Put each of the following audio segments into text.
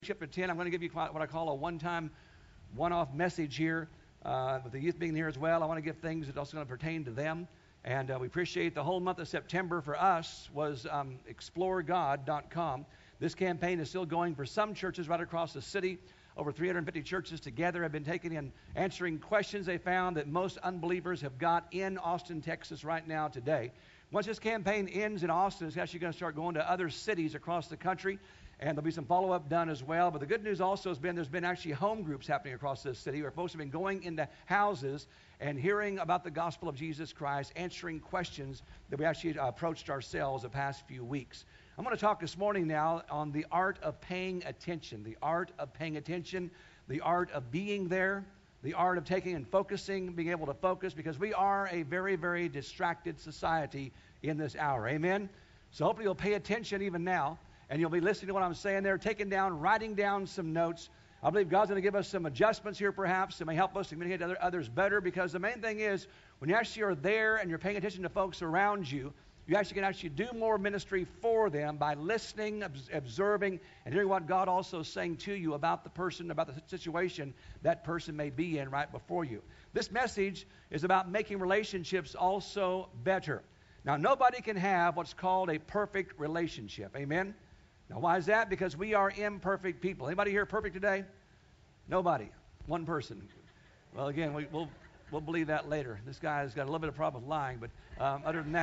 chapter 10. I'm going to give you what I call a one-time, one-off message here. With the youth being here as well, I want to give things that are also going to pertain to them. And we appreciate the whole month of September for us was exploregod.com. This campaign is still going for some churches right across the city. Over 350 churches together have been taking in answering questions they found that most unbelievers have got in Austin, Texas right now today. Once this campaign ends in Austin, it's actually going to start going to other cities across the country, and there'll be some follow-up done as well. But the good news also has been there's been actually home groups happening across this city where folks have been going into houses and hearing about the gospel of Jesus Christ, answering questions that we actually approached ourselves the past few weeks. I'm going to talk this morning now on the art of paying attention, the art of paying attention, the art of being there, the art of taking and focusing, being able to focus, because we are a very, very distracted society in this hour. Amen? So hopefully you'll pay attention even now, and you'll be listening to what I'm saying there, taking down, writing down some notes. I believe God's going to give us some adjustments here perhaps that may help us to communicate to others better, because the main thing is when you actually are there and you're paying attention to folks around you, you actually can do more ministry for them by listening, observing, and hearing what God also is saying to you about the person, about the situation that person may be in right before you. This message is about making relationships also better. Now, nobody can have what's called a perfect relationship. Amen? Now, why is that? Because we are imperfect people. Anybody here perfect today? Nobody. One person. Well, again, we'll believe that later. This guy has got a little bit of problem with lying, but other than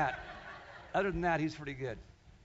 that, he's pretty good.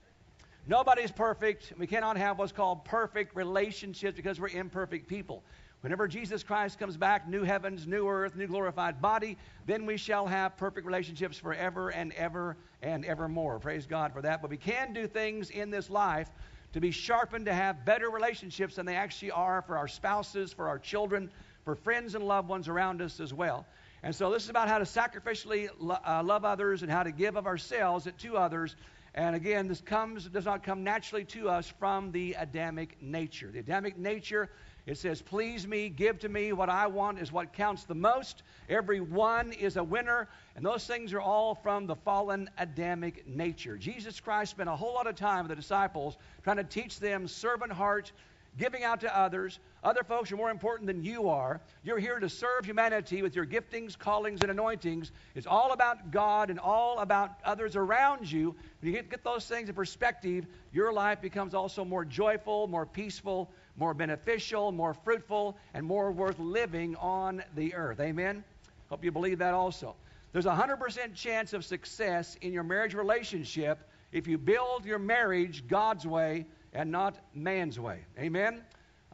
Nobody's perfect. We cannot have what's called perfect relationships because we're imperfect people. Whenever Jesus Christ comes back, new heavens, new earth, new glorified body, then we shall have perfect relationships forever and ever and evermore. Praise God for that. But we can do things in this life to be sharpened, to have better relationships than they actually are for our spouses, for our children, for friends and loved ones around us as well. And so this is about how to sacrificially love others and how to give of ourselves to others. And again, this does not come naturally to us from the Adamic nature. The Adamic nature, it says, please me, give to me. What I want is what counts the most. Every one is a winner. And those things are all from the fallen Adamic nature. Jesus Christ spent a whole lot of time with the disciples trying to teach them servant heart, giving out to others. Other folks are more important than you are. You're here to serve humanity with your giftings, callings, and anointings. It's all about God and all about others around you. When you get those things in perspective, your life becomes also more joyful, more peaceful, more beneficial, more fruitful, and more worth living on the earth. Amen? Hope you believe that also. There's a 100% chance of success in your marriage relationship if you build your marriage God's way and not man's way. Amen?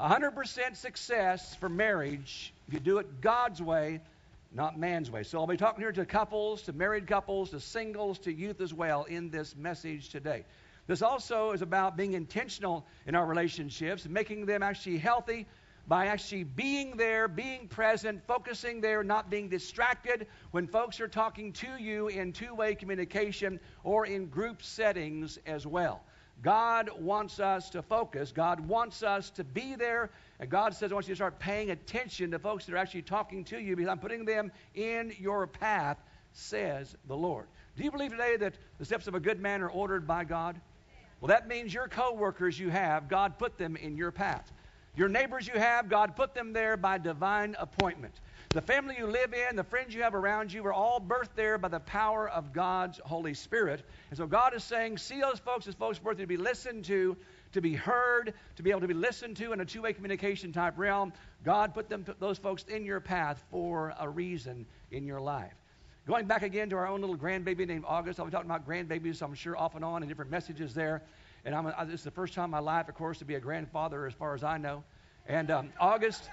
100% success for marriage if you do it God's way, not man's way. So I'll be talking here to couples, to married couples, to singles, to youth as well in this message today. This also is about being intentional in our relationships and making them actually healthy by actually being there, being present, focusing there, not being distracted when folks are talking to you in two-way communication or in group settings as well. God wants us to focus. God wants us to be there. And God says, I want you to start paying attention to folks that are actually talking to you because I'm putting them in your path, says the Lord. Do you believe today that the steps of a good man are ordered by God? Well, that means your co-workers you have, God put them in your path. Your neighbors you have, God put them there by divine appointment. The family you live in, the friends you have around you, are all birthed there by the power of God's Holy Spirit. And so God is saying, see those folks as folks worthy to be listened to be heard, to be able to be listened to in a two-way communication type realm. God put those folks in your path for a reason in your life. Going back again to our own little grandbaby named August. I'll be talking about grandbabies, I'm sure, off and on in different messages there. And this is the first time in my life, of course, to be a grandfather as far as I know. And August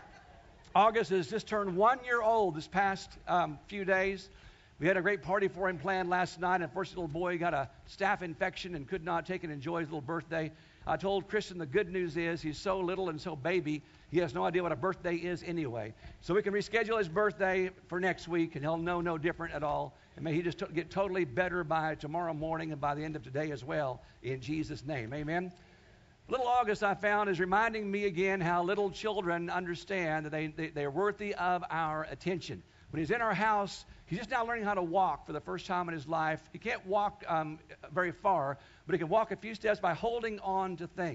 has just turned 1 year old this past few days. We had a great party for him planned last night. And unfortunately, little boy got a staph infection and could not take and enjoy his little birthday. I told Christian the good news is he's so little and so baby, he has no idea what a birthday is anyway. So we can reschedule his birthday for next week, and he'll know no different at all. And may he just get totally better by tomorrow morning and by the end of today as well, in Jesus' name. Amen. Little August, I found, is reminding me again how little children understand that they're worthy of our attention. When he's in our house, he's just now learning how to walk for the first time in his life. He can't walk very far, but he can walk a few steps by holding on to things.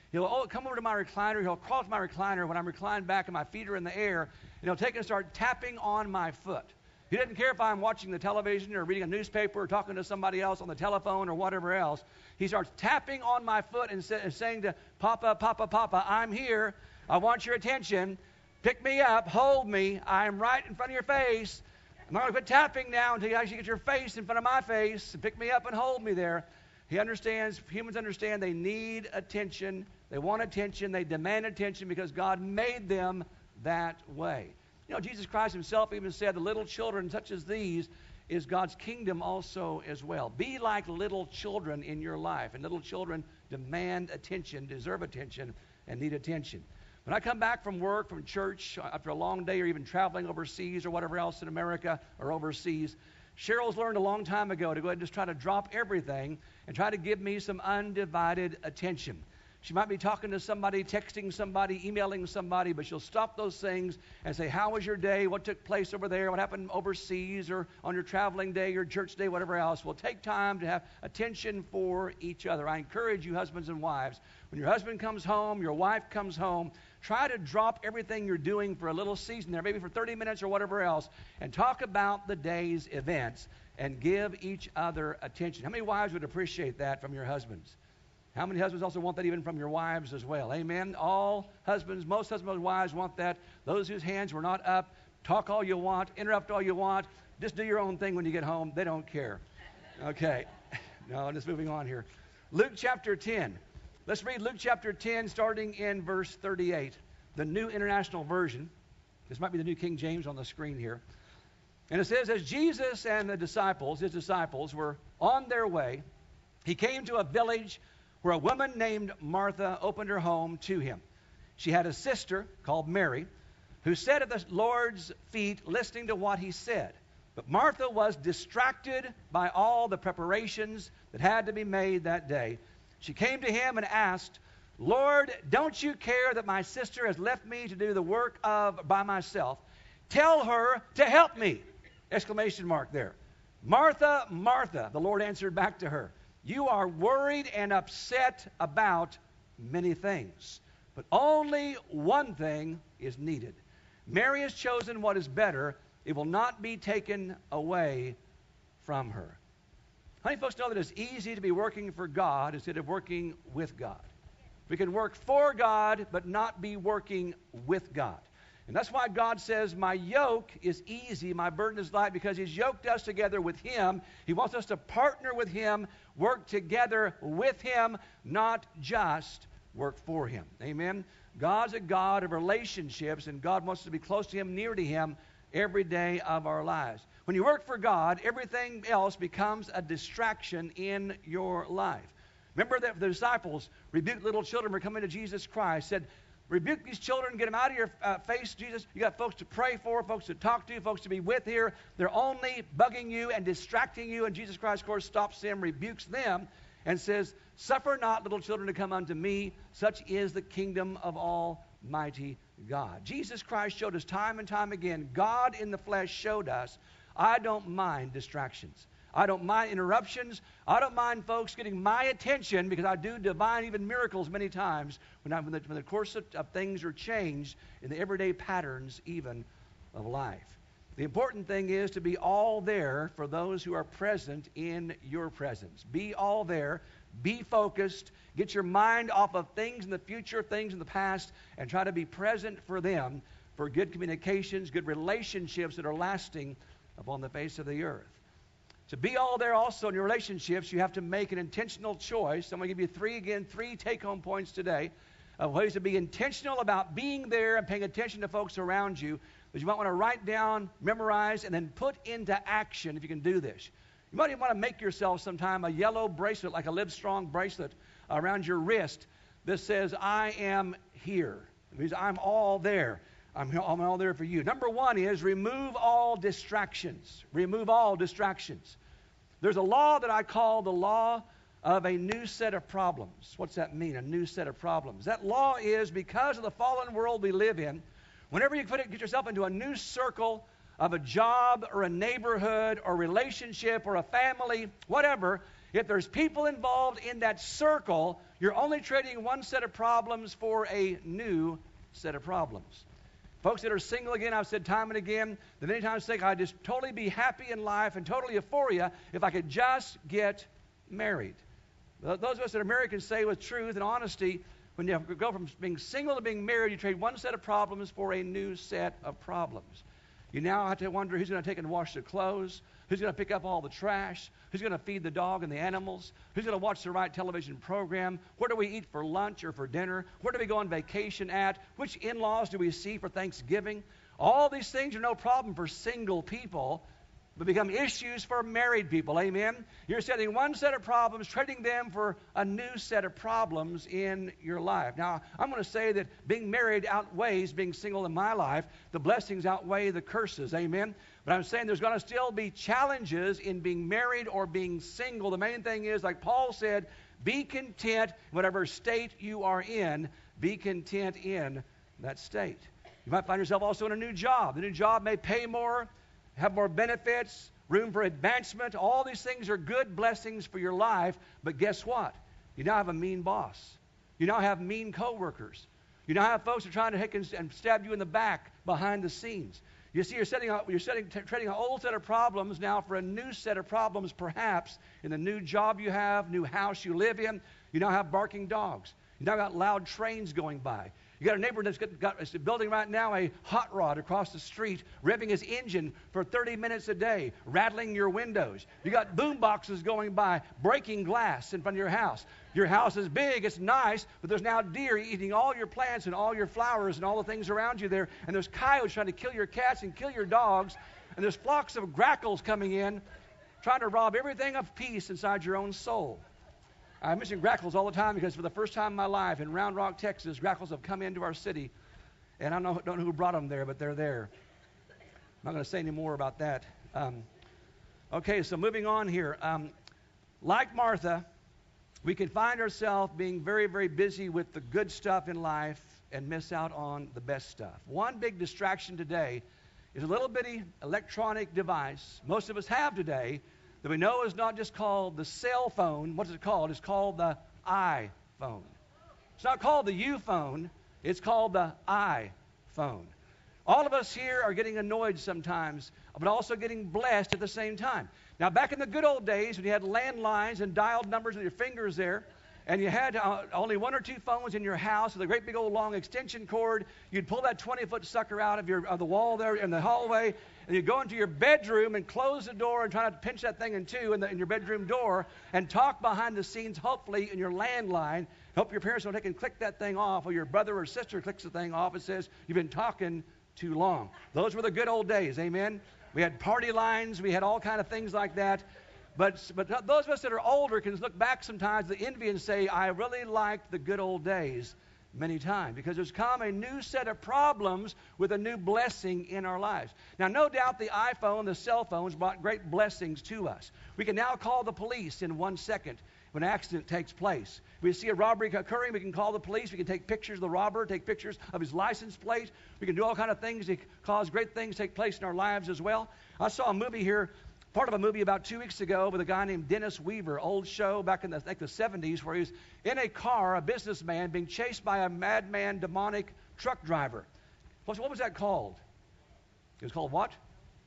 He'll come over to my recliner. He'll crawl to my recliner when I'm reclined back and my feet are in the air, and he'll take and start tapping on my foot. He doesn't care if I'm watching the television or reading a newspaper or talking to somebody else on the telephone or whatever else. He starts tapping on my foot and saying to Papa, Papa, Papa, I'm here. I want your attention. Pick me up. Hold me. I am right in front of your face. I'm not going to quit tapping now until you actually get your face in front of my face and pick me up and hold me there. He understands, humans understand they need attention. They want attention. They demand attention because God made them that way. You know, Jesus Christ himself even said, the little children such as these is God's kingdom also as well. Be like little children in your life. And little children demand attention, deserve attention, and need attention. When I come back from work, from church, after a long day or even traveling overseas or whatever else in America or overseas, Cheryl's learned a long time ago to go ahead and just try to drop everything and try to give me some undivided attention. She might be talking to somebody, texting somebody, emailing somebody, but she'll stop those things and say, how was your day? What took place over there? What happened overseas or on your traveling day, your church day, whatever else? We'll take time to have attention for each other. I encourage you, husbands and wives, when your husband comes home, your wife comes home, try to drop everything you're doing for a little season there, maybe for 30 minutes or whatever else, and talk about the day's events and give each other attention. How many wives would appreciate that from your husbands? How many husbands also want that even from your wives as well? Amen? All husbands, most husbands and wives want that. Those whose hands were not up, talk all you want, interrupt all you want. Just do your own thing when you get home. They don't care. Okay. No, just moving on here. Luke chapter 10. Let's read Luke chapter 10 starting in verse 38. The New International Version. This might be the New King James on the screen here. And it says, as Jesus and the disciples, his disciples, were on their way, he came to a village where a woman named Martha opened her home to him. She had a sister called Mary who sat at the Lord's feet listening to what he said. But Martha was distracted by all the preparations that had to be made that day. She came to him and asked, Lord, don't you care that my sister has left me to do the work by myself? Tell her to help me! Exclamation mark there. Martha, Martha, the Lord answered back to her. You are worried and upset about many things, but only one thing is needed. Mary has chosen what is better. It will not be taken away from her. How many folks know that it's easy to be working for God instead of working with God? We can work for God, but not be working with God. And that's why God says, my yoke is easy, my burden is light, because he's yoked us together with him. He wants us to partner with him, work together with him, not just work for him. Amen? God's a God of relationships, and God wants us to be close to him, near to him, every day of our lives. When you work for God, everything else becomes a distraction in your life. Remember that the disciples rebuked little children for coming to Jesus Christ, said, rebuke these children, get them out of your face, Jesus. You got folks to pray for, folks to talk to, folks to be with here. They're only bugging you and distracting you. And Jesus Christ, of course, stops them, rebukes them, and says, suffer not little children to come unto me. Such is the kingdom of Almighty God. Jesus Christ showed us time and time again. God in the flesh showed us, I don't mind distractions. I don't mind interruptions. I don't mind folks getting my attention because I do divine even miracles many times when the course of things are changed in the everyday patterns even of life. The important thing is to be all there for those who are present in your presence. Be all there. Be focused. Get your mind off of things in the future, things in the past, and try to be present for them for good communications, good relationships that are lasting upon the face of the earth. To be all there also in your relationships, you have to make an intentional choice. I'm going to give you three take-home points today of ways to be intentional about being there and paying attention to folks around you that you might want to write down, memorize, and then put into action if you can do this. You might even want to make yourself sometime a yellow bracelet, like a Live Strong bracelet, around your wrist that says, I am here. It means I'm all there. I'm all there for you. Number one is remove all distractions. Remove all distractions. There's a law that I call the law of a new set of problems. What's that mean, a new set of problems? That law is because of the fallen world we live in, whenever you get yourself into a new circle of a job or a neighborhood or relationship or a family, whatever, If there's people involved in that circle, you're only trading one set of problems for a new set of problems. Folks that are single, again, I've said time and again, that many times think I'd just totally be happy in life and totally euphoria if I could just get married. Those of us that are married can say with truth and honesty, when you go from being single to being married, you trade one set of problems for a new set of problems. You now have to wonder who's going to take and wash the clothes, who's going to pick up all the trash, who's going to feed the dog and the animals, who's going to watch the right television program, where do we eat for lunch or for dinner, where do we go on vacation at, which in-laws do we see for Thanksgiving. All these things are no problem for single people, but become issues for married people. Amen? You're setting one set of problems, trading them for a new set of problems in your life. Now, I'm going to say that being married outweighs being single in my life. The blessings outweigh the curses. Amen? But I'm saying there's going to still be challenges in being married or being single. The main thing is, like Paul said, be content in whatever state you are in. Be content in that state. You might find yourself also in a new job. The new job may pay more, have more benefits, room for advancement. All these things are good blessings for your life. But guess what? You now have a mean boss. You now have mean coworkers. You now have folks who are trying to hit and stab you in the back behind the scenes. You see, trading an old set of problems now for a new set of problems, perhaps in the new job you have, new house you live in. You now have barking dogs. You now got loud trains going by. You got a neighbor that's building right now a hot rod across the street, revving his engine for 30 minutes a day, rattling your windows. You got boom boxes going by, breaking glass in front of your house. Your house is big, it's nice, but there's now deer eating all your plants and all your flowers and all the things around you there. And there's coyotes trying to kill your cats and kill your dogs. And there's flocks of grackles coming in, trying to rob everything of peace inside your own soul. I mention grackles all the time because for the first time in my life in Round Rock, Texas, grackles have come into our city. And I don't know who brought them there, but they're there. I'm not going to say any more about that. Okay, so moving on here. Like Martha, we can find ourselves being very, very busy with the good stuff in life and miss out on the best stuff. One big distraction today is a little bitty electronic device most of us have today that we know is not just called the cell phone. What is it called? It's called the iPhone. It's not called the U-phone. It's called the iPhone. All of us here are getting annoyed sometimes, but also getting blessed at the same time. Now, back in the good old days when you had landlines and dialed numbers with your fingers there, and you had only one or two phones in your house with a great big old long extension cord, you'd pull that 20-foot sucker out of the wall there in the hallway, and you'd go into your bedroom and close the door and try not to pinch that thing in two in your bedroom door and talk behind the scenes, hopefully, in your landline. Hope your parents don't take and click that thing off, or your brother or sister clicks the thing off and says, you've been talking too long. Those were the good old days, amen? We had party lines. We had all kind of things like that. But those of us that are older can look back sometimes with envy and say, I really liked the good old days many times, because there's come a new set of problems with a new blessing in our lives. Now, no doubt the iPhone, the cell phones brought great blessings to us. We can now call the police in 1 second when an accident takes place. If we see a robbery occurring, we can call the police. We can take pictures of the robber, take pictures of his license plate. We can do all kind of things that cause great things to take place in our lives as well. I saw a movie here, part of a movie about 2 weeks ago with a guy named Dennis Weaver, old show back in the 70s, where he was in a car, a businessman, being chased by a madman, demonic truck driver. What was that called? It was called what?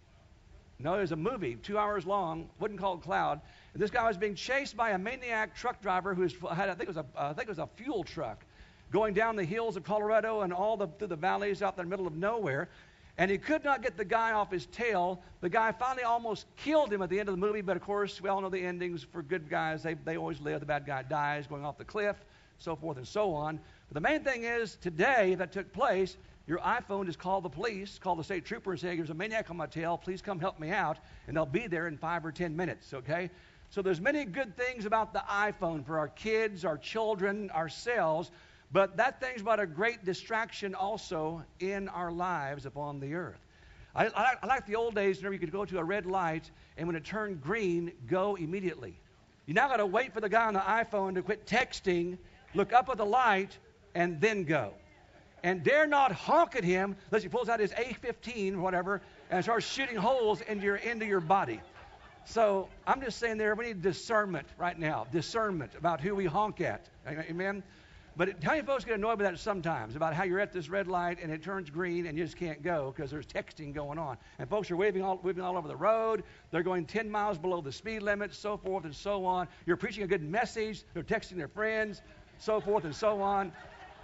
No, it was a movie, 2 hours long, wasn't called Cloud. And this guy was being chased by a maniac truck driver who had, I think it was a fuel truck, going down the hills of Colorado and through the valleys out there in the middle of nowhere. And he could not get the guy off his tail. The guy finally almost killed him at the end of the movie, but of course, we all know the endings for good guys. They always live. The bad guy dies, going off the cliff, so forth and so on. But the main thing is, today, if that took place, your iPhone just call the police, call the state trooper and say, there's a maniac on my tail, please come help me out, and they'll be there in 5 or 10 minutes, okay? So there's many good things about the iPhone for our kids, our children, ourselves, but that thing's about a great distraction also in our lives upon the earth. I like the old days whenever you could go to a red light, and when it turned green, go immediately. You now got to wait for the guy on the iPhone to quit texting, look up at the light, and then go. And dare not honk at him unless he pulls out his A-15 or whatever and starts shooting holes into your body. So I'm just saying there, we need discernment right now. Discernment about who we honk at. Amen? But how many folks get annoyed with that sometimes, about how you're at this red light and it turns green and you just can't go because there's texting going on. And folks are waving all over the road. They're going 10 miles below the speed limit, so forth and so on. You're preaching a good message. They're texting their friends, so forth and so on.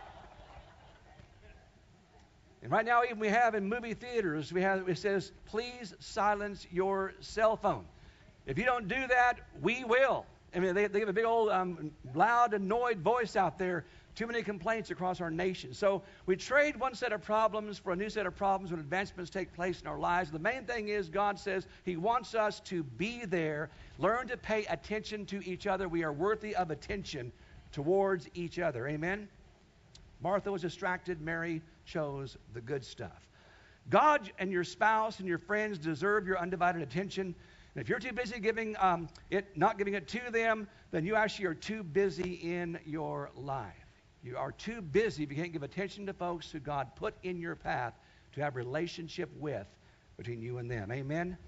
And right now, even we have in movie theaters, it says, please silence your cell phone. If you don't do that, we will. I mean, they have a big old loud, annoyed voice out there. Too many complaints across our nation. So we trade one set of problems for a new set of problems when advancements take place in our lives. The main thing is God says He wants us to be there, learn to pay attention to each other. We are worthy of attention towards each other. Amen? Martha was distracted. Mary chose the good stuff. God and your spouse and your friends deserve your undivided attention. And if you're too busy not giving it to them, then you actually are too busy in your life. You are too busy if you can't give attention to folks who God put in your path to have a relationship with between you and them. Amen?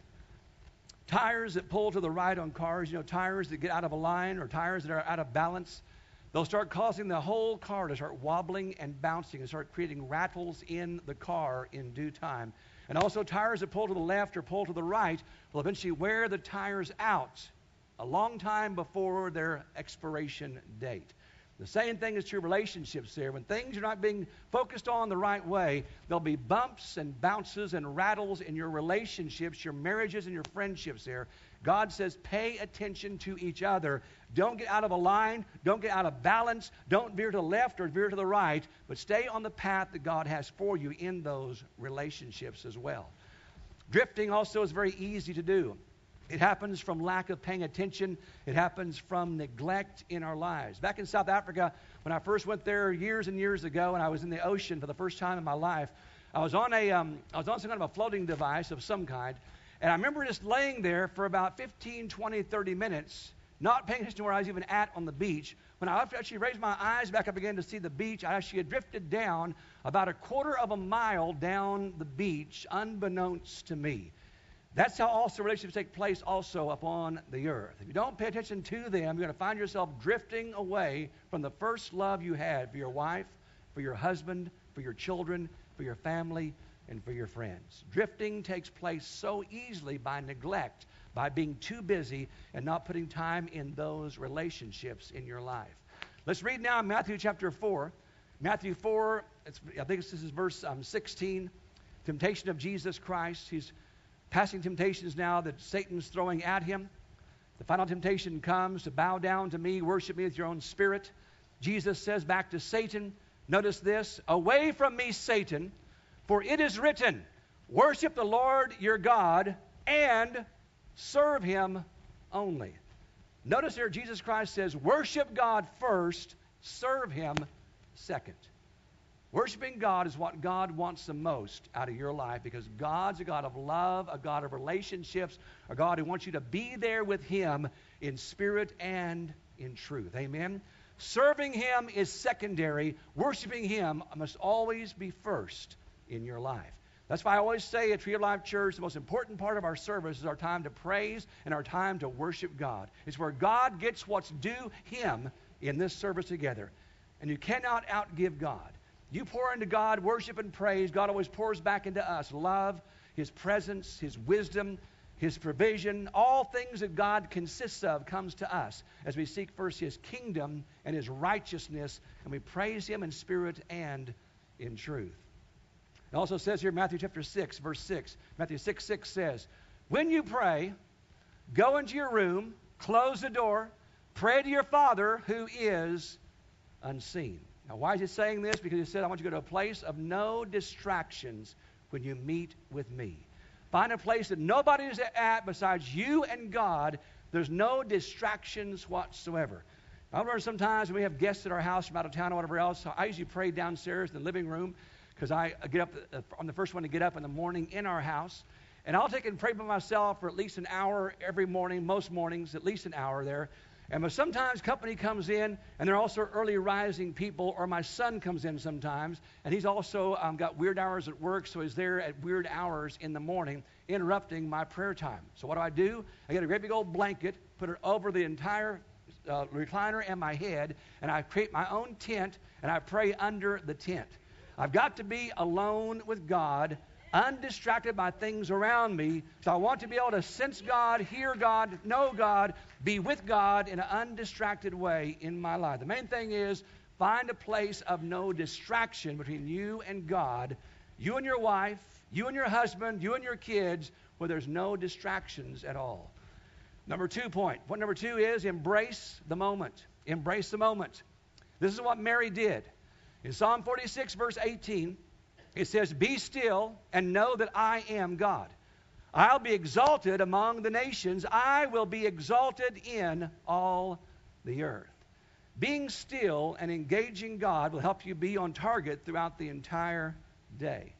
Tires that pull to the right on cars, tires that get out of a line or tires that are out of balance, they'll start causing the whole car to start wobbling and bouncing and start creating rattles in the car in due time. And also tires that pull to the left or pull to the right will eventually wear the tires out a long time before their expiration date. The same thing is true relationships there. When things are not being focused on the right way, there'll be bumps and bounces and rattles in your relationships, your marriages and your friendships there. God says pay attention to each other. Don't get out of a line. Don't get out of balance. Don't veer to the left or veer to the right, but stay on the path that God has for you in those relationships as well. Drifting also is very easy to do. It happens from lack of paying attention. It happens from neglect in our lives. Back in South Africa, when I first went there years and years ago, and I was in the ocean for the first time in my life, I was on some kind of a floating device of some kind, and I remember just laying there for about 15, 20, 30 minutes, not paying attention to where I was even at on the beach. When I actually raised my eyes back, I began to see the beach. I actually had drifted down about a quarter of a mile down the beach, unbeknownst to me. That's how also relationships take place also upon the earth. If you don't pay attention to them, you're going to find yourself drifting away from the first love you had for your wife, for your husband, for your children, for your family, and for your friends. Drifting takes place so easily by neglect, by being too busy and not putting time in those relationships in your life. Let's read now Matthew chapter 4. Matthew 4, I think this is verse 16. Temptation of Jesus Christ. He's passing temptations now that Satan's throwing at him. The final temptation comes to bow down to me, worship me with your own spirit. Jesus says back to Satan, notice this, away from me, Satan, for it is written, worship the Lord your God and serve him only. Notice here Jesus Christ says, worship God first, serve him second. Worshiping God is what God wants the most out of your life, because God's a God of love, a God of relationships, a God who wants you to be there with him in spirit and in truth. Amen? Serving him is secondary. Worshiping him must always be first in your life. That's why I always say at Tree of Life Church, the most important part of our service is our time to praise and our time to worship God. It's where God gets what's due him in this service together. And you cannot outgive God. You pour into God worship and praise. God always pours back into us love, his presence, his wisdom, his provision. All things that God consists of comes to us as we seek first his kingdom and his righteousness, and we praise him in spirit and in truth. It also says here, Matthew chapter 6, verse 6. Matthew 6:6 says, when you pray, go into your room, close the door, pray to your Father who is unseen. Now, why is he saying this? Because he said, I want you to go to a place of no distractions when you meet with me. Find a place that nobody is at besides you and God. There's no distractions whatsoever. I remember sometimes when we have guests at our house from out of town or whatever else, I usually pray downstairs in the living room, because I get up, I'm the first one to get up in the morning in our house. And I'll take and pray by myself for at least an hour every morning, most mornings, at least an hour there. But sometimes company comes in, and they're also early rising people, or my son comes in sometimes, and he's also got weird hours at work, so he's there at weird hours in the morning, interrupting my prayer time. So what do? I get a great big old blanket, put it over the entire recliner and my head, and I create my own tent, and I pray under the tent. I've got to be alone with God, undistracted by things around me. So I want to be able to sense God, hear God, know God, be with God in an undistracted way in my life. The main thing is find a place of no distraction between you and God, you and your wife, you and your husband, you and your kids, where there's no distractions at all. Number 2 point. Point number 2 is embrace the moment. Embrace the moment. This is what Mary did. In Psalm 46, verse 18, it says, "Be still and know that I am God. I'll be exalted among the nations. I will be exalted in all the earth." Being still and engaging God will help you be on target throughout the entire day.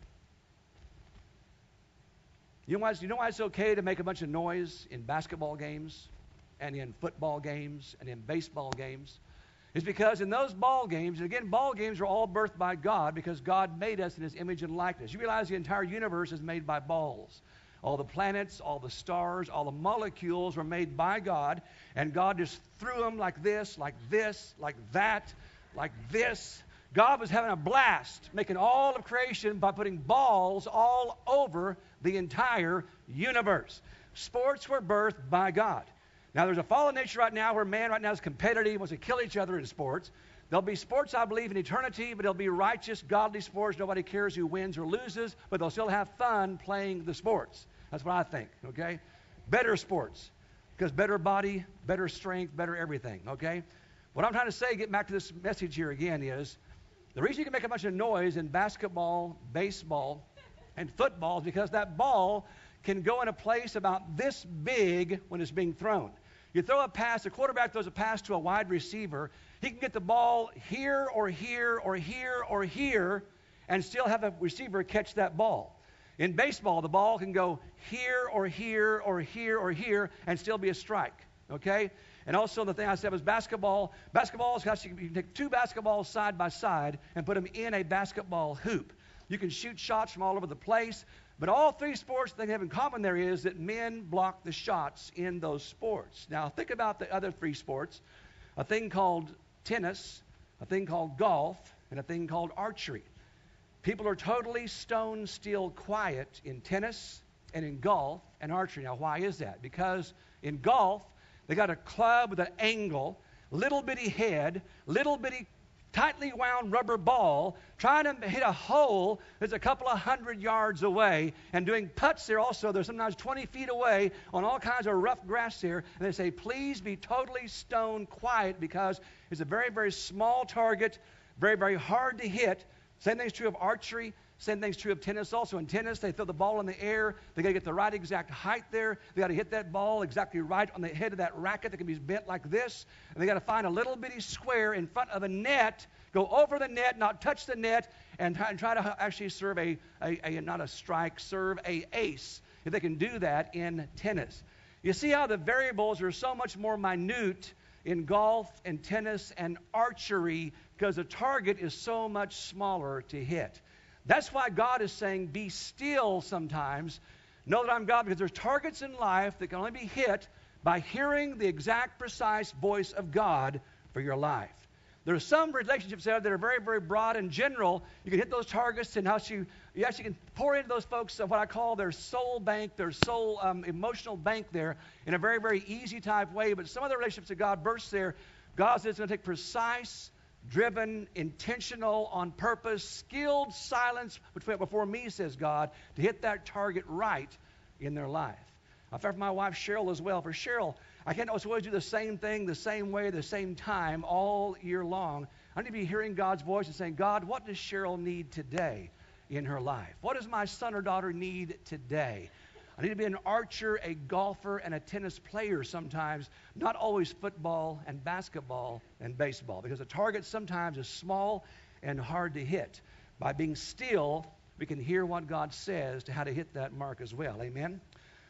You know why it's okay to make a bunch of noise in basketball games and in football games and in baseball games? It's because in those ball games, and again, ball games are all birthed by God because God made us in His image and likeness. You realize the entire universe is made by balls. All the planets, all the stars, all the molecules were made by God, and God just threw them like this, like this, like that, like this. God was having a blast making all of creation by putting balls all over the entire universe. Sports were birthed by God. Now, there's a fallen nature right now where man right now is competitive, wants to kill each other in sports. There'll be sports, I believe, in eternity, but there'll be righteous, godly sports. Nobody cares who wins or loses, but they'll still have fun playing the sports. That's what I think, okay? Better sports, because better body, better strength, better everything, okay? What I'm trying to say, getting back to this message here again, is the reason you can make a bunch of noise in basketball, baseball, and football is because that ball can go in a place about this big when it's being thrown. You throw a pass, the quarterback throws a pass to a wide receiver, he can get the ball here or here or here or here and still have a receiver catch that ball. In baseball, the ball can go here or here or here or here and still be a strike, okay? And also the thing I said was basketball. Basketball is you can take 2 basketballs side by side and put them in a basketball hoop. You can shoot shots from all over the place. But all 3 sports, the thing they have in common there is that men block the shots in those sports. Now, think about the other 3 sports. A thing called tennis, a thing called golf, and a thing called archery. People are totally stone still quiet in tennis and in golf and archery. Now, why is that? Because in golf, they got a club with an angle, little bitty head, little bitty tightly wound rubber ball, trying to hit a hole that's a couple of 100 yards away, and doing putts there also. They're sometimes 20 feet away on all kinds of rough grass there, and they say, please be totally stone quiet because it's a very, very small target, very, very hard to hit. Same thing's true of archery. Same thing's true of tennis also. In tennis, they throw the ball in the air. They got to get the right exact height there. They got to hit that ball exactly right on the head of that racket that can be bent like this. And they got to find a little bitty square in front of a net, go over the net, not touch the net, and try to actually serve not a strike, serve a ace, if they can do that in tennis. You see how the variables are so much more minute in golf and tennis and archery because the target is so much smaller to hit. That's why God is saying, be still sometimes. Know that I'm God, because there's targets in life that can only be hit by hearing the exact, precise voice of God for your life. There are some relationships there that are very, very broad and general. You can hit those targets, and you actually can pour into those folks what I call their soul bank, their soul emotional bank there in a very, very easy type way. But some of the relationships that God bursts there, God says it's going to take precise, driven, intentional, on purpose, skilled silence before me, says God, to hit that target right in their life. I felt for my wife Cheryl as well. For Cheryl, I can't always do the same thing, the same way, the same time all year long. I need to be hearing God's voice and saying, God, what does Cheryl need today in her life? What does my son or daughter need today? I need to be an archer, a golfer, and a tennis player sometimes, not always football and basketball and baseball, because the target sometimes is small and hard to hit. By being still, we can hear what God says to how to hit that mark as well. Amen?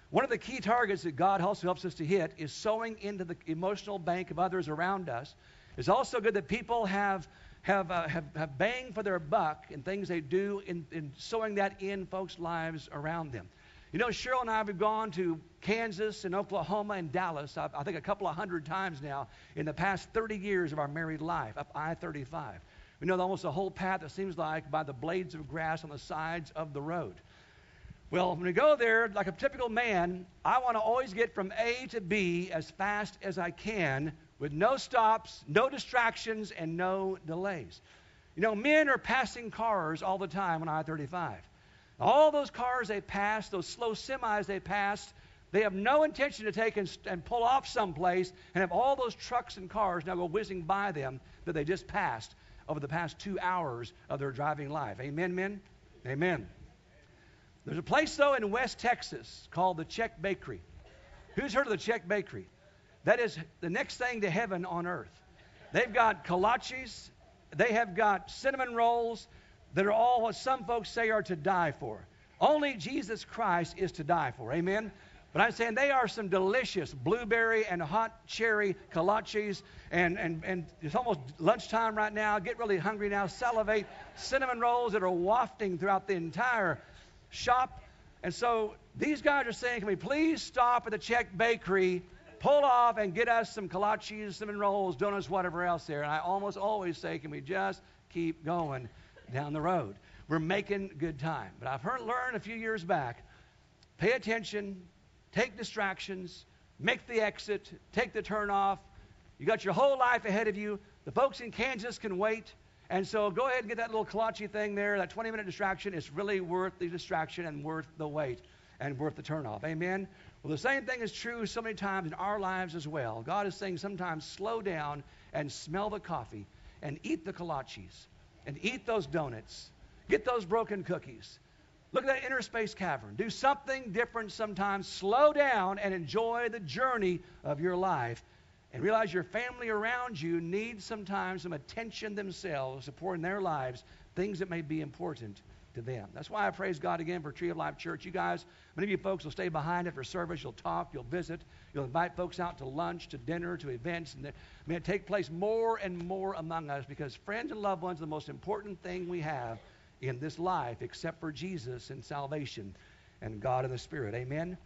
One of the key targets that God also helps us to hit is sowing into the emotional bank of others around us. It's also good that people have bang for their buck in things they do in sowing that in folks' lives around them. You know, Cheryl and I have gone to Kansas and Oklahoma and Dallas, I think a couple of hundred times now in the past 30 years of our married life, up I-35. We know almost the whole path, it seems like, by the blades of grass on the sides of the road. Well, when we go there, like a typical man, I want to always get from A to B as fast as I can with no stops, no distractions, and no delays. You know, men are passing cars all the time on I-35. All those cars they pass, those slow semis they pass, they have no intention to take and pull off someplace and have all those trucks and cars now go whizzing by them that they just passed over the past 2 hours of their driving life. Amen, men? Amen. There's a place, though, in West Texas called the Czech Bakery. Who's heard of the Czech Bakery? That is the next thing to heaven on earth. They've got kolaches. They have got cinnamon rolls that are all what some folks say are to die for. Only Jesus Christ is to die for. Amen? But I'm saying they are some delicious blueberry and hot cherry kolaches. And it's almost lunchtime right now. Get really hungry now. Salivate. Cinnamon rolls that are wafting throughout the entire shop. And so these guys are saying, can we please stop at the Czech Bakery, pull off and get us some kolaches, cinnamon rolls, donuts, whatever else there. And I almost always say, can we just keep going down the road? We're making good time. But I've learned a few years back, pay attention, take distractions, make the exit, take the turn off. You got your whole life ahead of you. The folks in Kansas can wait. And so go ahead and get that little kolache thing there, that 20-minute distraction. It's really worth the distraction and worth the wait and worth the turnoff. Amen? Well, the same thing is true so many times in our lives as well. God is saying sometimes slow down and smell the coffee and eat the kolaches and eat those donuts. Get those broken cookies. Look at that inner space cavern. Do something different sometimes. Slow down and enjoy the journey of your life. And realize your family around you needs sometimes some attention themselves, supporting their lives, things that may be important to them. That's why I praise God again for Tree of Life Church. You guys, many of you folks will stay behind after service. You'll talk, you'll visit, you'll invite folks out to lunch, to dinner, to events. And may it take place more and more among us, because friends and loved ones are the most important thing we have in this life, except for Jesus and salvation and God and the Spirit. Amen?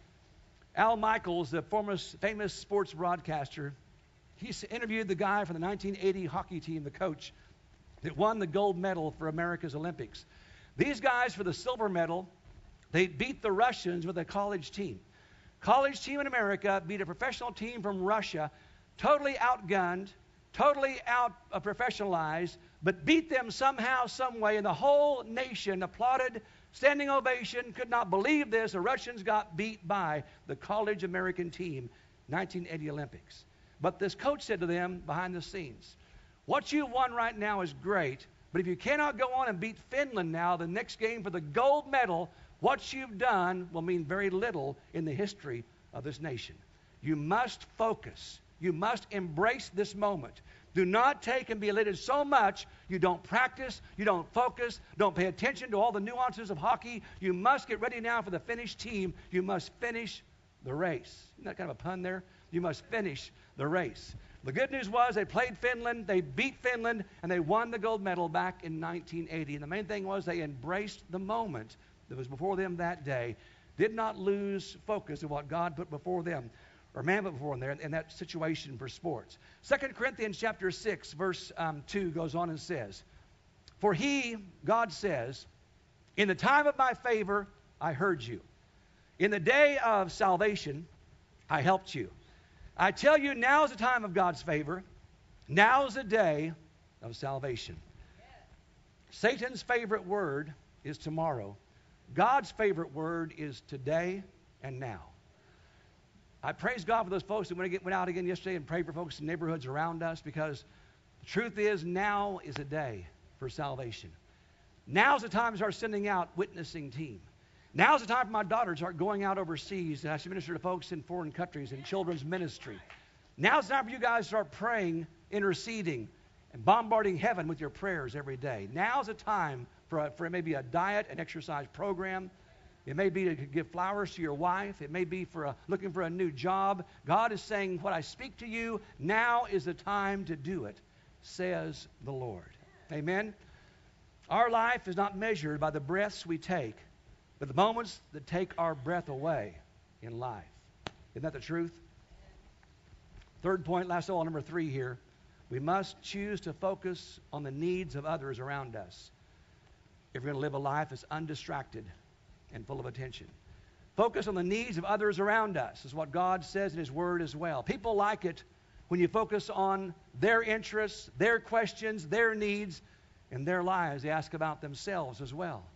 Al Michaels, the former famous sports broadcaster, he interviewed the guy from the 1980 hockey team, the coach, that won the gold medal for America's Olympics. These guys, for the silver medal, they beat the Russians with a college team. College team in America beat a professional team from Russia, totally outgunned, totally out-professionalized, but beat them somehow, some way, and the whole nation applauded, standing ovation, could not believe this. The Russians got beat by the college American team, 1980 Olympics. But this coach said to them behind the scenes, what you won right now is great, but if you cannot go on and beat Finland now, the next game for the gold medal, what you've done will mean very little in the history of this nation. You must focus. You must embrace this moment. Do not take and be elated so much you don't practice, you don't focus, don't pay attention to all the nuances of hockey. You must get ready now for the Finnish team. You must finish the race. Isn't that kind of a pun there? You must finish the race. The good news was they played Finland, they beat Finland, and they won the gold medal back in 1980. And the main thing was they embraced the moment that was before them that day, did not lose focus of what God put before them, or man put before them there in that situation for sports. 2 Corinthians chapter 6, verse 2 goes on and says, for he, God says, in the time of my favor I heard you. In the day of salvation I helped you. I tell you, now is the time of God's favor. Now is the day of salvation. Satan's favorite word is tomorrow. God's favorite word is today and now. I praise God for those folks that went out again yesterday and prayed for folks in neighborhoods around us, because the truth is, now is a day for salvation. Now's the time to start sending out witnessing team. Now's the time for my daughter to start going out overseas and I should minister to folks in foreign countries in children's ministry. Now's the time for you guys to start praying, interceding, and bombarding heaven with your prayers every day. Now's the time for maybe a diet and exercise program. It may be to give flowers to your wife. It may be for looking for a new job. God is saying, what I speak to you, now is the time to do it, says the Lord. Amen? Our life is not measured by the breaths we take, but the moments that take our breath away in life. Isn't that the truth? Third point, last of all, number 3 here. We must choose to focus on the needs of others around us if we're going to live a life that's undistracted and full of attention. Focus on the needs of others around us is what God says in His Word as well. People like it when you focus on their interests, their questions, their needs, and their lives. They ask about themselves as well.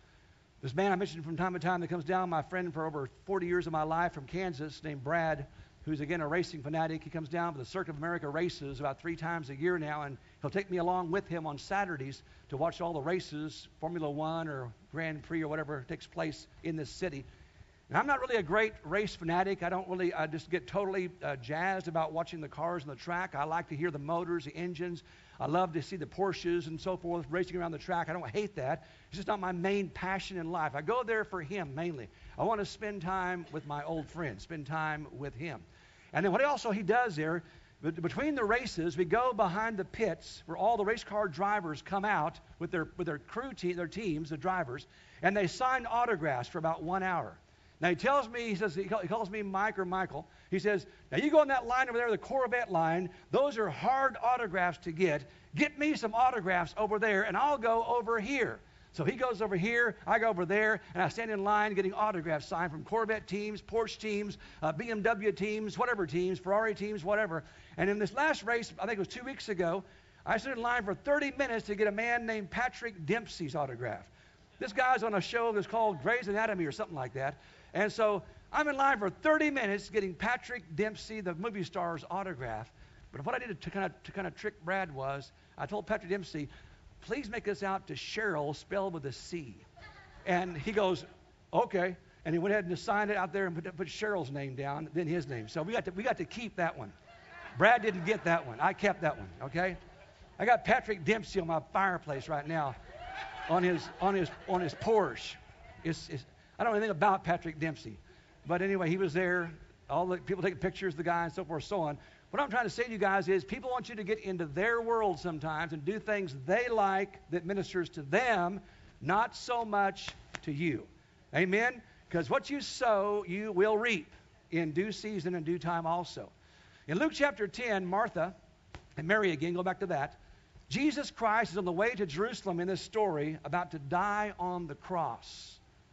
This man I mentioned from time to time that comes down, my friend for over 40 years of my life from Kansas, named Brad, who's again a racing fanatic. He comes down for the Circuit of America races about 3 times a year now, and he'll take me along with him on Saturdays to watch all the races, Formula One or Grand Prix or whatever takes place in this city. And I'm not really a great race fanatic. I just get totally jazzed about watching the cars on the track. I like to hear the motors, the engines. I love to see the Porsches and so forth racing around the track. I don't hate that. It's just not my main passion in life. I go there for him mainly. I want to spend time with my old friend, spend time with him. And then what he does there, between the races, we go behind the pits where all the race car drivers come out with their crew team, their teams, the drivers, and they sign autographs for about 1 hour. Now he tells me, he calls me Mike or Michael. He says, now you go in that line over there, the Corvette line. Those are hard autographs to get. Get me some autographs over there, and I'll go over here. So he goes over here, I go over there, and I stand in line getting autographs signed from Corvette teams, Porsche teams, BMW teams, whatever teams, Ferrari teams, whatever. And in this last race, I think it was 2 weeks ago, I stood in line for 30 minutes to get a man named Patrick Dempsey's autograph. This guy's on a show that's called Grey's Anatomy or something like that. And so I'm in line for 30 minutes getting Patrick Dempsey, the movie star's autograph. But what I did to kind of trick Brad was, I told Patrick Dempsey, please make this out to Cheryl, spelled with a C. And he goes, okay. And he went ahead and just signed it out there and put Cheryl's name down, then his name. So we got to keep that one. Brad didn't get that one. I kept that one, okay? I got Patrick Dempsey on my fireplace right now on his Porsche. I don't know anything about Patrick Dempsey. But anyway, he was there. All the people taking pictures of the guy and so forth and so on. What I'm trying to say to you guys is people want you to get into their world sometimes and do things they like that ministers to them, not so much to you. Amen? Because what you sow, you will reap in due season and due time also. In Luke chapter 10, Martha and Mary again, go back to that. Jesus Christ is on the way to Jerusalem in this story, about to die on the cross.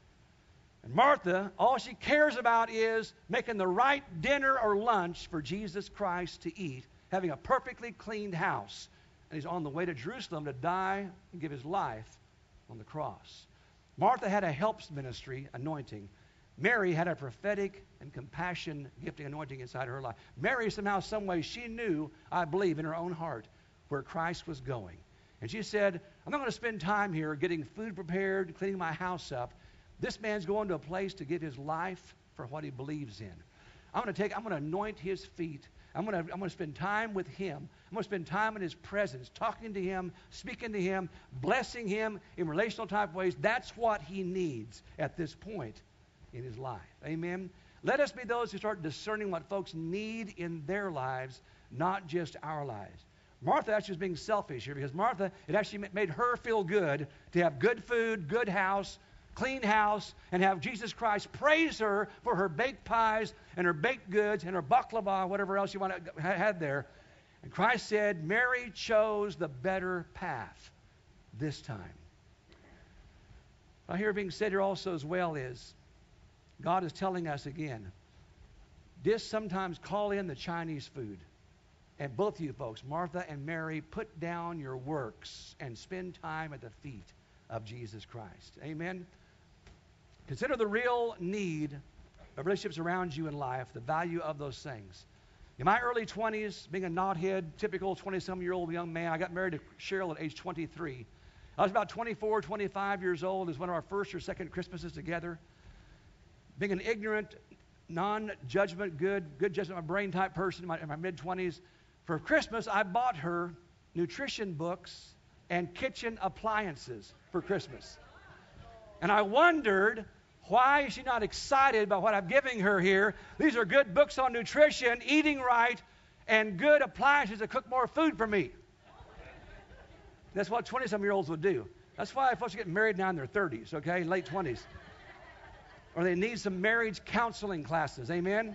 And Martha, all she cares about is making the right dinner or lunch for Jesus Christ to eat, having a perfectly cleaned house. And he's on the way to Jerusalem to die and give his life on the cross. Martha had a helps ministry anointing. Mary had a prophetic and compassion gifting anointing inside her life. Mary, somehow, some way, she knew, I believe, in her own heart where Christ was going. And she said, I'm not going to spend time here getting food prepared, cleaning my house up. This man's going to a place to give his life for what he believes in. I'm going to anoint his feet. I'm going to spend time with him. I'm going to spend time in his presence, talking to him, speaking to him, blessing him in relational type ways. That's what he needs at this point in his life. Amen. Let us be those who start discerning what folks need in their lives, not just our lives. Martha actually was being selfish here because Martha, it actually made her feel good to have good food, good house, clean house, and have Jesus Christ praise her for her baked pies and her baked goods and her baklava, whatever else you want to have there. And Christ said, Mary chose the better path this time. I hear being said here also as well is, God is telling us again, just sometimes call in the Chinese food. And both of you folks, Martha and Mary, put down your works and spend time at the feet of Jesus Christ. Amen. Consider the real need of relationships around you in life, the value of those things. In my early 20s, being a knothead, typical 20-some-year-old young man, I got married to Cheryl at age 23. I was about 24, 25 years old. It was one of our first or second Christmases together. Being an ignorant, non-judgment, good judgment, my brain type person in my mid-20s, for Christmas, I bought her nutrition books and kitchen appliances for Christmas. And I wondered Why is she not excited about what I'm giving her here? These are good books on nutrition, eating right, and good appliances to cook more food for me. That's what 20-some-year-olds would do. That's why folks get married now in their 30s, okay, late 20s. Or they need some marriage counseling classes, amen?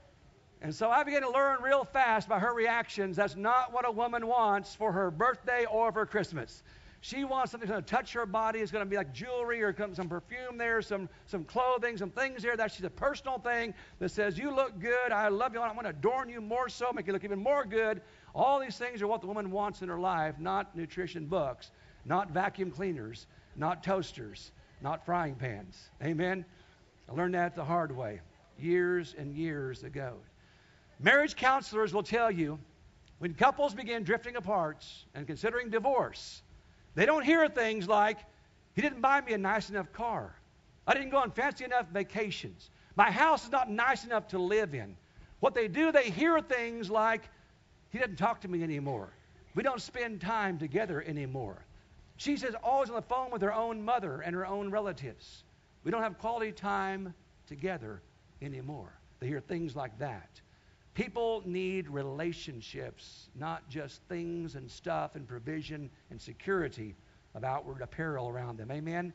And so I began to learn real fast by her reactions. That's not what a woman wants for her birthday or for Christmas. She wants something that's going to touch her body. It's going to be like jewelry or some perfume there, some clothing, some things there. That's just a personal thing that says, you look good, I love you, I want to adorn you more so, make you look even more good. All these things are what the woman wants in her life, not nutrition books, not vacuum cleaners, not toasters, not frying pans. Amen? I learned that the hard way years and years ago. Marriage counselors will tell you when couples begin drifting apart and considering divorce, they don't hear things like, he didn't buy me a nice enough car. I didn't go on fancy enough vacations. My house is not nice enough to live in. What they do, they hear things like, he doesn't talk to me anymore. We don't spend time together anymore. She's always on the phone with her own mother and her own relatives. We don't have quality time together anymore. They hear things like that. People need relationships, not just things and stuff and provision and security of outward apparel around them. Amen?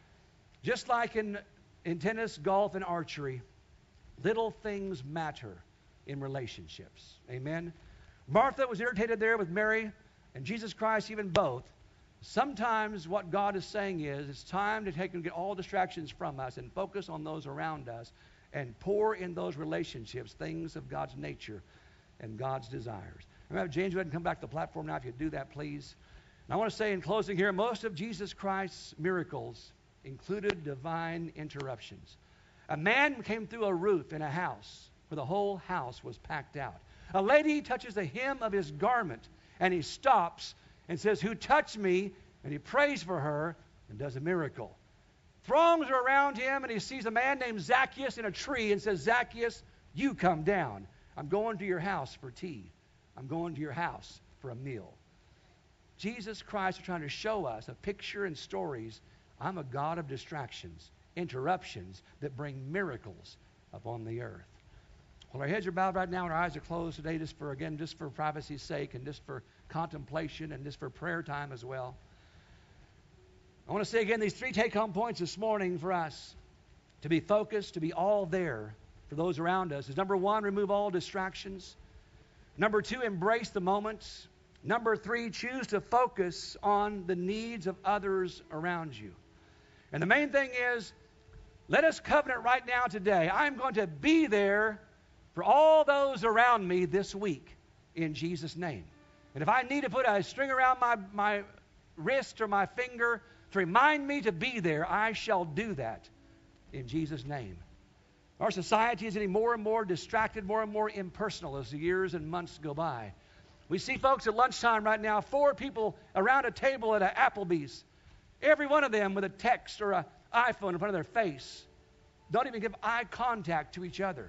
Just like in tennis, golf, and archery, little things matter in relationships. Amen? Martha was irritated there with Mary, and Jesus Christ, even both. Sometimes what God is saying is it's time to take and get all distractions from us and focus on those around us and pour in those relationships things of God's nature and God's desires. I'm going to have James go ahead and come back to the platform now if you'd do that, please. And I want to say in closing here, most of Jesus Christ's miracles included divine interruptions. A man came through a roof in a house where the whole house was packed out. A lady touches the hem of his garment, and he stops and says, who touched me? And he prays for her and does a miracle. Throngs are around him, and he sees a man named Zacchaeus in a tree and says, Zacchaeus, you come down. I'm going to your house for tea. I'm going to your house for a meal. Jesus Christ is trying to show us a picture and stories. I'm a God of distractions, interruptions that bring miracles upon the earth. Well, our heads are bowed right now and our eyes are closed today just for privacy's sake and just for contemplation and just for prayer time as well. I want to say again these 3 take-home points this morning for us to be focused, to be all there for those around us is number 1, remove all distractions. Number 2, embrace the moments. Number 3, choose to focus on the needs of others around you. And the main thing is, let us covenant right now today. I'm going to be there for all those around me this week in Jesus' name. And if I need to put a string around my wrist or my finger to remind me to be there, I shall do that in Jesus' name. Our society is getting more and more distracted, more and more impersonal as the years and months go by. We see folks at lunchtime right now, 4 people around a table at an Applebee's, every one of them with a text or an iPhone in front of their face. Don't even give eye contact to each other.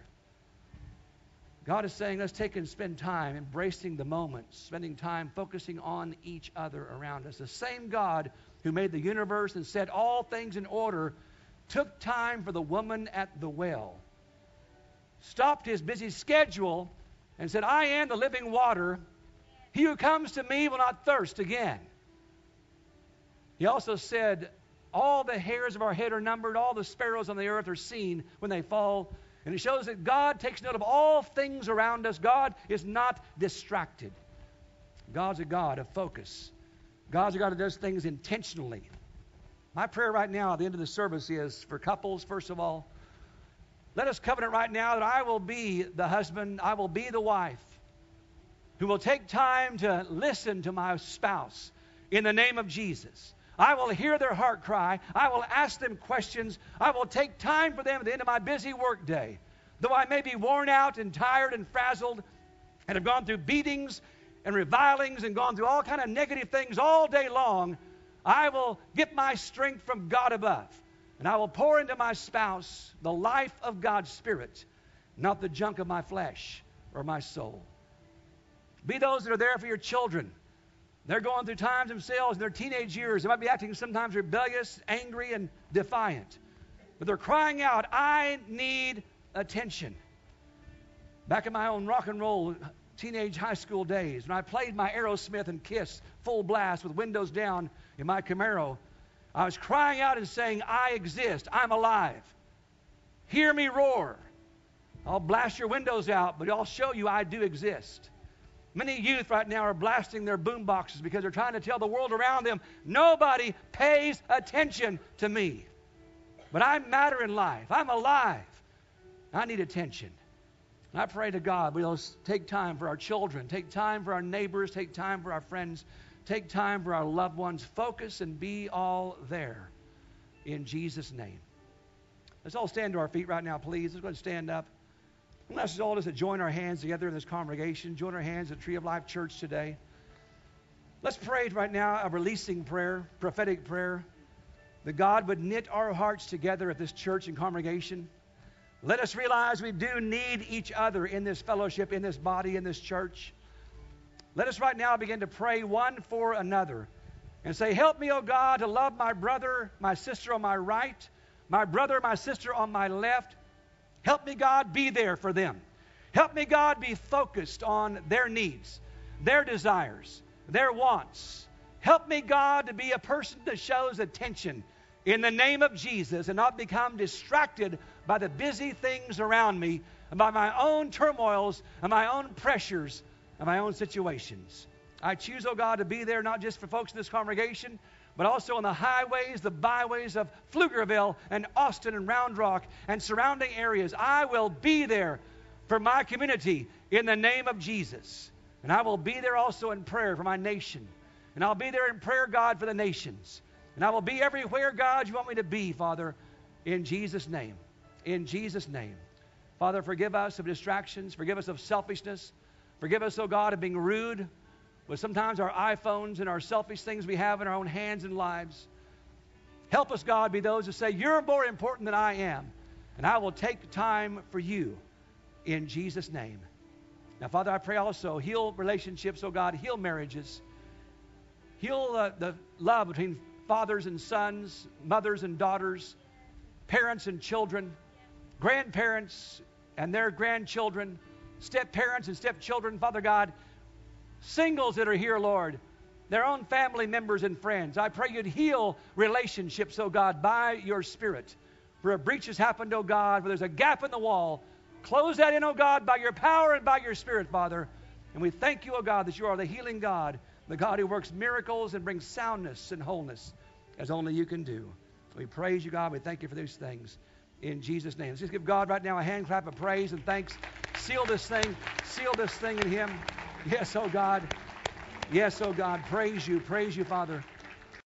God is saying, let's take and spend time embracing the moments, spending time focusing on each other around us. The same God who made the universe and set all things in order took time for the woman at the well, stopped his busy schedule, and said, I am the living water. He who comes to me will not thirst again. He also said, all the hairs of our head are numbered, all the sparrows on the earth are seen when they fall. And it shows that God takes note of all things around us. God is not distracted. God's a God of focus. God's a God that does things intentionally. My prayer right now at the end of the service is for couples, first of all, let us covenant right now that I will be the husband, I will be the wife who will take time to listen to my spouse in the name of Jesus. I will hear their heart cry. I will ask them questions. I will take time for them at the end of my busy work day. Though I may be worn out and tired and frazzled and have gone through beatings and revilings and gone through all kind of negative things all day long, I will get my strength from God above. And I will pour into my spouse the life of God's Spirit, not the junk of my flesh or my soul. Be those that are there for your children. They're going through times themselves in their teenage years. They might be acting sometimes rebellious, angry, and defiant. But they're crying out, I need attention. Back in my own rock and roll teenage high school days, when I played my Aerosmith and Kiss full blast with windows down in my Camaro, I was crying out and saying, I exist. I'm alive. Hear me roar. I'll blast your windows out, but I'll show you I do exist. Many youth right now are blasting their boom boxes because they're trying to tell the world around them, nobody pays attention to me. But I matter in life. I'm alive. I need attention. And I pray to God we'll take time for our children, take time for our neighbors, take time for our friends, take time for our loved ones. Focus and be all there in Jesus' name. Let's all stand to our feet right now, please. Let's go ahead and stand up. I'm going to ask all of us to join our hands together in this congregation. Join our hands at Tree of Life Church today. Let's pray right now a releasing prayer, prophetic prayer, that God would knit our hearts together at this church and congregation. Let us realize we do need each other in this fellowship, in this body, in this church. Let us right now begin to pray one for another and say, help me, O God, to love my brother, my sister on my right, my brother, my sister on my left. Help me, God, be there for them. Help me, God, be focused on their needs, their desires, their wants. Help me, God, to be a person that shows attention in the name of Jesus and not become distracted by the busy things around me and by my own turmoils and my own pressures and my own situations. I choose, oh God, to be there not just for folks in this congregation, but also on the highways, the byways of Pflugerville and Austin and Round Rock and surrounding areas. I will be there for my community in the name of Jesus. And I will be there also in prayer for my nation. And I'll be there in prayer, God, for the nations. And I will be everywhere, God, you want me to be, Father, in Jesus' name. In Jesus' name. Father, forgive us of distractions. Forgive us of selfishness. Forgive us, oh God, of being rude with sometimes our iPhones and our selfish things we have in our own hands and lives. Help us, God, be those who say, you're more important than I am, and I will take time for you in Jesus' name. Now, Father, I pray also, heal relationships, oh God, heal marriages. Heal the love between fathers and sons, mothers and daughters, parents and children, grandparents and their grandchildren, step-parents and step-children, Father God, singles that are here, Lord, their own family members and friends. I pray you'd heal relationships, oh God, by your Spirit. Where a breach has happened, oh God, where there's a gap in the wall, close that in, oh God, by your power and by your Spirit, Father. And we thank you, oh God, that you are the healing God, the God who works miracles and brings soundness and wholeness as only you can do. We praise you, God. We thank you for these things in Jesus' name. Let's just give God right now a hand clap of praise and thanks. Seal this thing in him. Yes, oh God. Yes, oh God. Praise you, Father.